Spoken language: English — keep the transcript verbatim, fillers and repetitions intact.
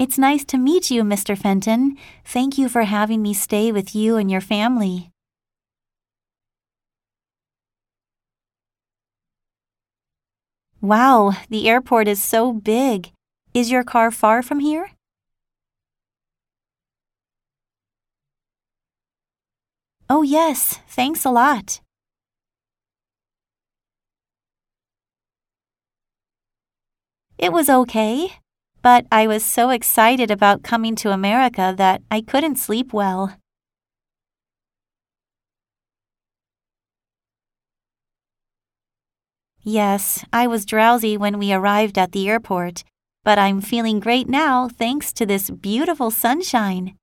It's nice to meet you, Mister Fenton. Thank you for having me stay with you and your family. Wow, the airport is so big. Is your car far from here? Oh, yes, thanks a lot. It was okay, but I was so excited about coming to America that I couldn't sleep well. Yes, I was drowsy when we arrived at the airport, but I'm feeling great now thanks to this beautiful sunshine.